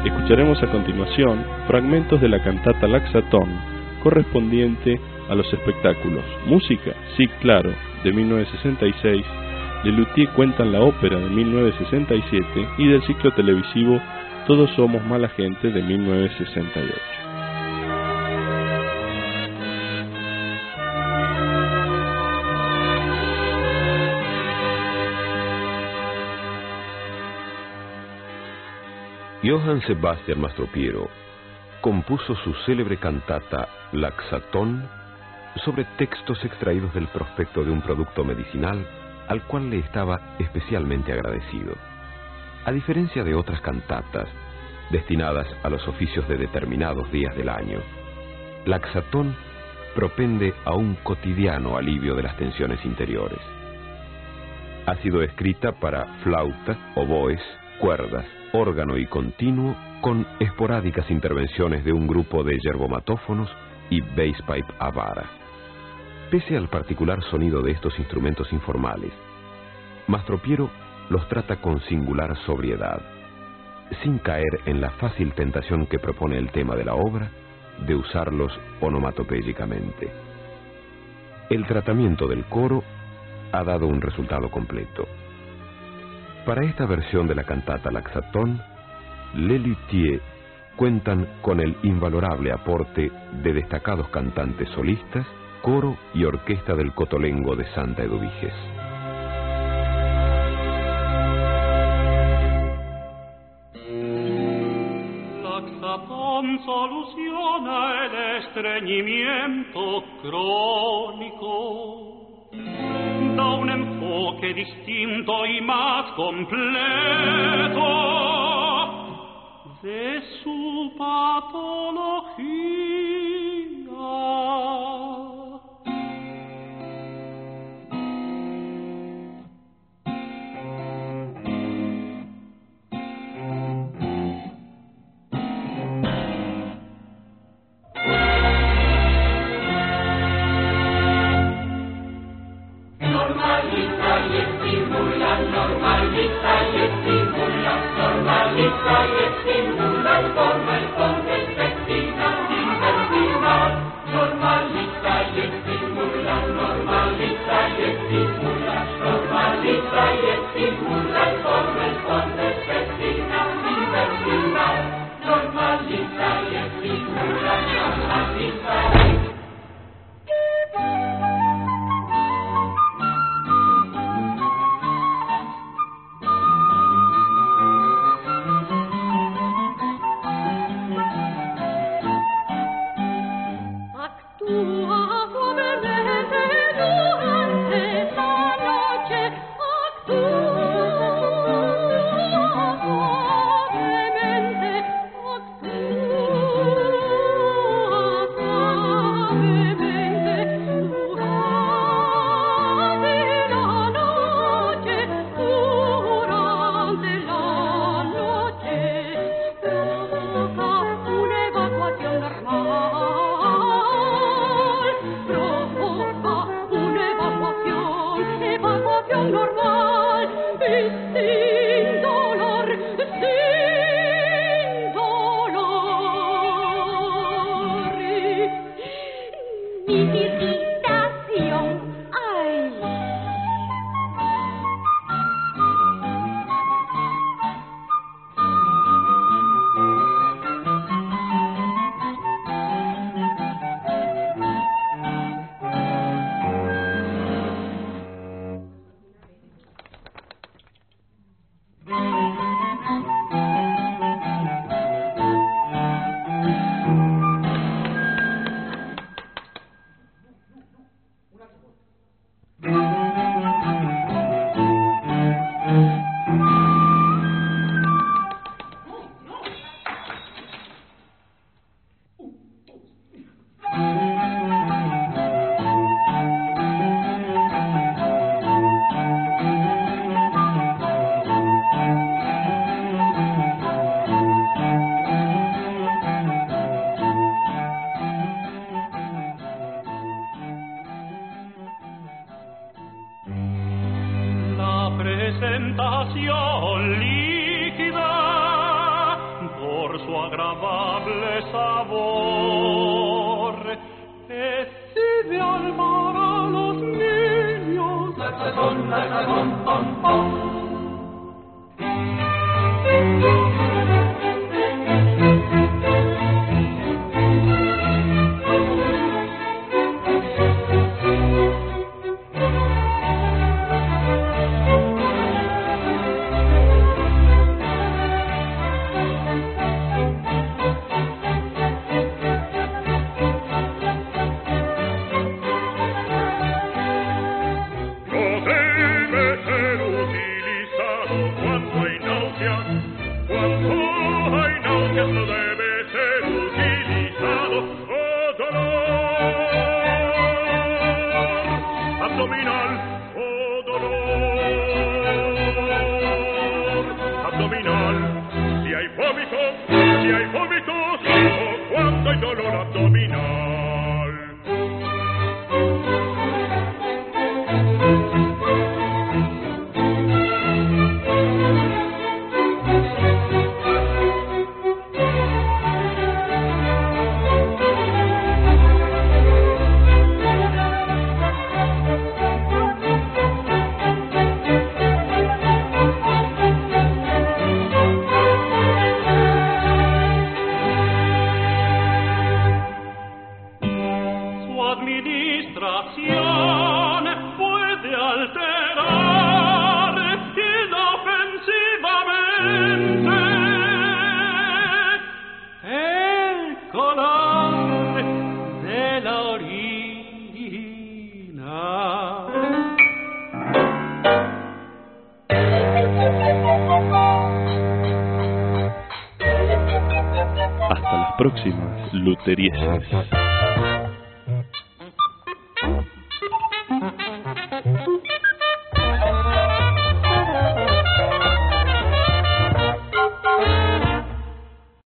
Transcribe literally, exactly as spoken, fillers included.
Escucharemos a continuación fragmentos de la cantata Laxatón, correspondiente a los espectáculos Música, sí claro, de mil novecientos sesenta y seis, Lelutier cuentan la ópera de mil novecientos sesenta y siete y del ciclo televisivo Todos somos mala gente de mil novecientos sesenta y ocho. Johann Sebastian Mastropiero compuso su célebre cantata Laxatón sobre textos extraídos del prospecto de un producto medicinal al cual le estaba especialmente agradecido. A diferencia de otras cantatas destinadas a los oficios de determinados días del año, Laxatón propende a un cotidiano alivio de las tensiones interiores. Ha sido escrita para flauta, oboes, cuerdas, órgano y continuo, con esporádicas intervenciones de un grupo de yerbomatófonos y basspipe a vara. Pese al particular sonido de estos instrumentos informales, Mastropiero los trata con singular sobriedad, sin caer en la fácil tentación que propone el tema de la obra de usarlos onomatopéyicamente. El tratamiento del coro ha dado un resultado completo. Para esta versión de la cantata Laxatón, Lelutier cuentan con el invalorable aporte de destacados cantantes solistas, coro y orquesta del Cotolengo de Santa Eduviges. Laxatón soluciona el estreñimiento crónico. Da un enfoque distinto y más completo de su patología. presentación líquida por inacabable sabor. Es ideal para los niños. Laxatón, laxatón, ton, ton. Hasta las próximas, luterieses.